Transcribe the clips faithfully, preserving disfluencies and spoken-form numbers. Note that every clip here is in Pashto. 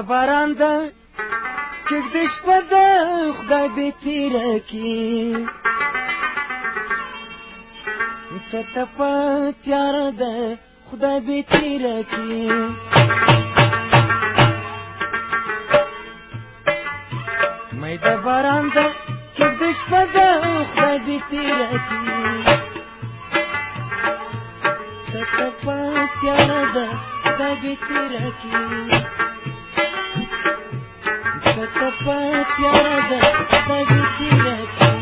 باران ده کږد شپه ده خدای دې تېره کړي ته ته په تیاره ده خدای دې تېره کړي میده باران ده کږد شپه ده خدای دې تېره کړي ته ته په تیاره ده خدای دې تېره کړي ته ته په تیاره ده خدای دې تېره کړي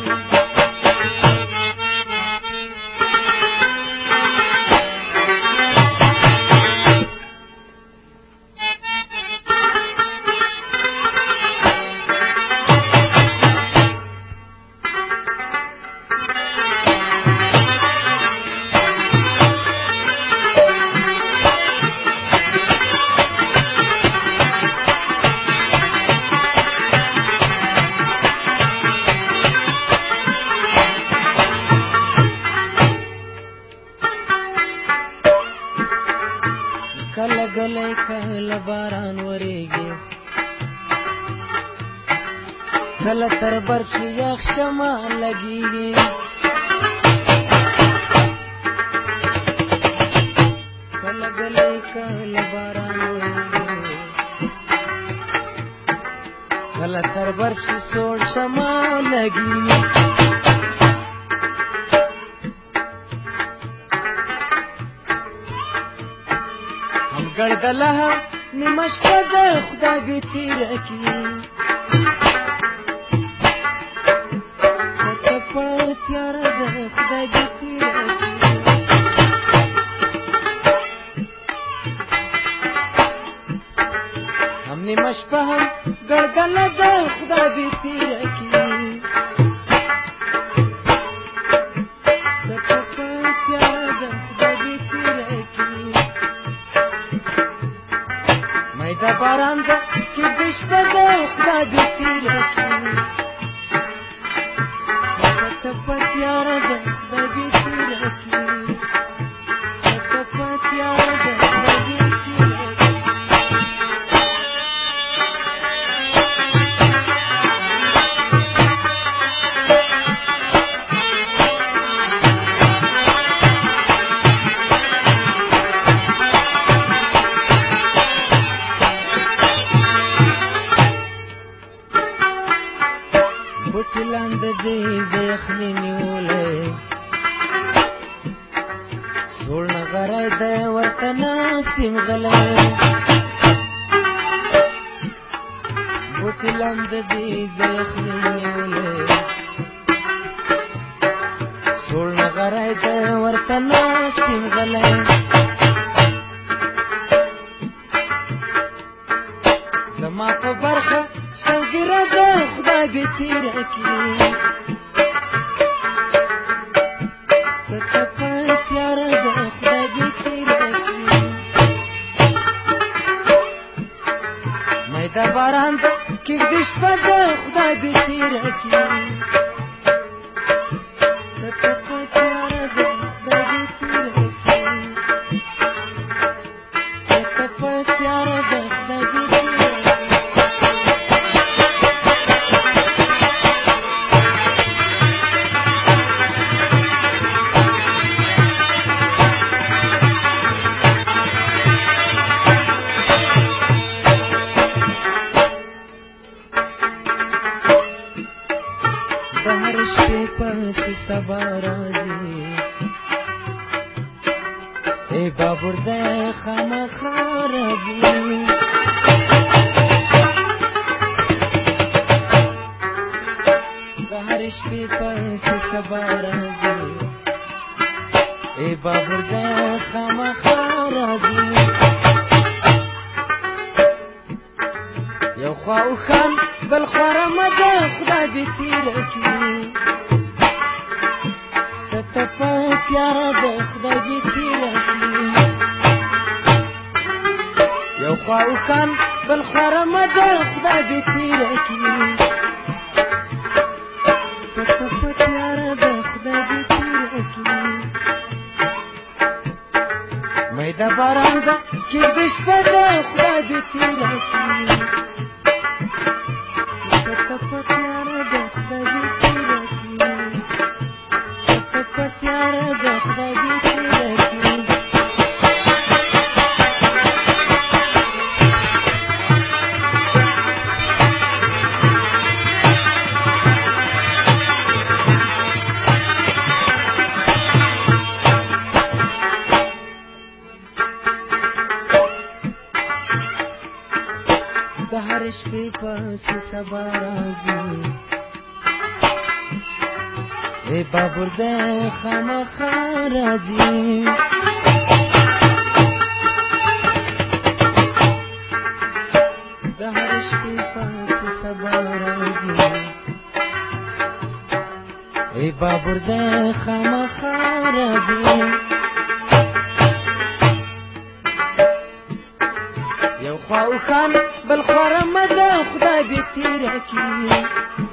کله گلی کله باران وریږي کله تر برشي یخ شمال لګیږي کله گلی کله باران وریږي کله تر برشي سوړ شمال لګیږي ګړګله نیمه شپه ده خدای دې تېره کړي ته ته په تیاره ده خدای دې تېره کړي هم نیمه شپه هم ګړګله ده خدای دې تېره کړي ته ته په تیاره ده خدای دې تېره کړي میده باران ده کږد شپه ده خدای دې تېره کړي ته ته په تیاره ده خدای دې تېره کړي ته ته په تیاره ده خدای دې تېره کړي بوټي لاندې دې زه یخني نیولی سوړ نغری دی ورته ناست یم غلی بوټي لاندې دې زه یخني نیولی سوړ نغری دی ورته ناست یم غلی زما په برخه شوګیره ده خدای دې تېره کړي ته ته په تیاره ده خدای دې تېره کړي میده باران ده کږد شپه ده خدای دې تېره کړي ته ته په تیاره ده خدای دې تېره کړي ته ته په تیاره ده خدای دې تېره کړي د هر شپې پسې سبا راځي ای بابور دی خامخا راځي د هر شپې پسې سبا راځي ای بابور دی خامخا راځي یو خوا اوښان بل خوا رمه ده خدای دې تېره کړي ته ته په تیاره ده خدای دې تېره کړي یو خوا اوښان بل خوا رمه ده خدای دې تېره کړي ته ته په تیاره ده خدای دې تېره کړي میده باران ده کږد شپه ده خدای دې تېره کړي پتیاره د خدای دې تېره کړي په پتیاره د خدای دې تېره کړي د هر شپې پسې سبا راځي ای بابر د خامخا راځي د هر شپې پسې سبا راځي ای بابر د خامخا راځي یو خواو خان بل خورم د خدای دې تېره کړي